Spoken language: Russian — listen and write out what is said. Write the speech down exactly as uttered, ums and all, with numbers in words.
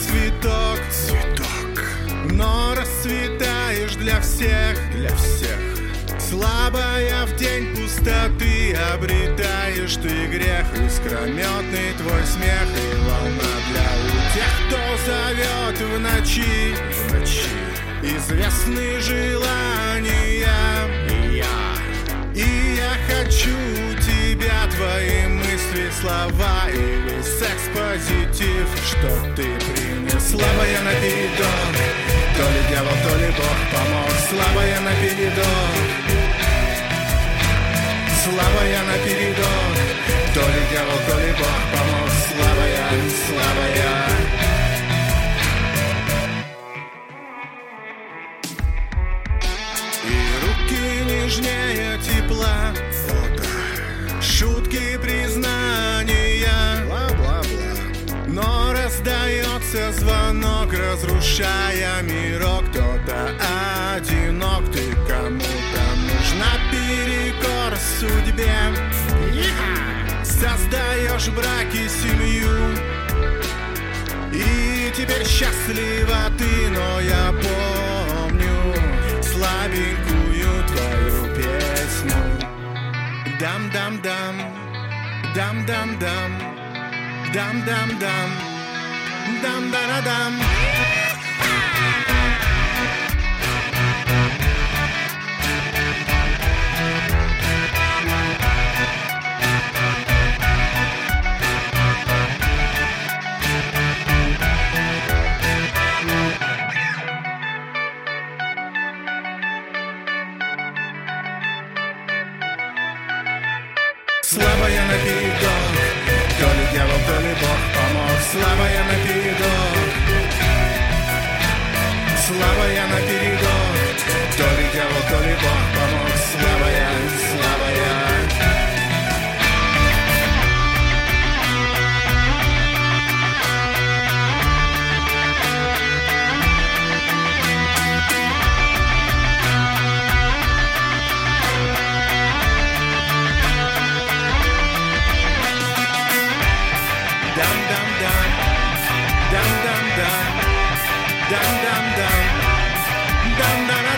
цветок, цветок, но расцветаешь для всех, для всех. Слабая в день пустоты обретаешь ты грех, искрометный твой смех и волна для тех, кто зовет в ночи, в ночи. Известны желания, И я, и я хочу тебя, твои мысли, слова и весь секс-позитив, что ты принес. Слабая напередок, то ли дьявол, то ли Бог помог. Слабая напередок, слабая напередок, то ли дьявол, то ли Бог помог. Слабая, слабая. И руки нежнее тепла, фото, шутки, признания, бла-бла-бла. но раздается звонок, разрушая мирок. Кто-то одинок, ты кому-то нужна перекор судьбе. Создаешь браки, семью, и теперь счастлива ты, но я помню слабенькую твою песню. Дам-дам-дам, дам-дам-дам, дам-дам-дам, дам-да-да-дам. Слабая напередок, то ли дьявол, то ли Бог помог. Слабая напередок, слабая напередок, то ли дьявол, то ли Бог помог. Слабая, слабая. Dum-dum-dum, dum-dum-dum, dum-dum-dum, dum-dum-dum.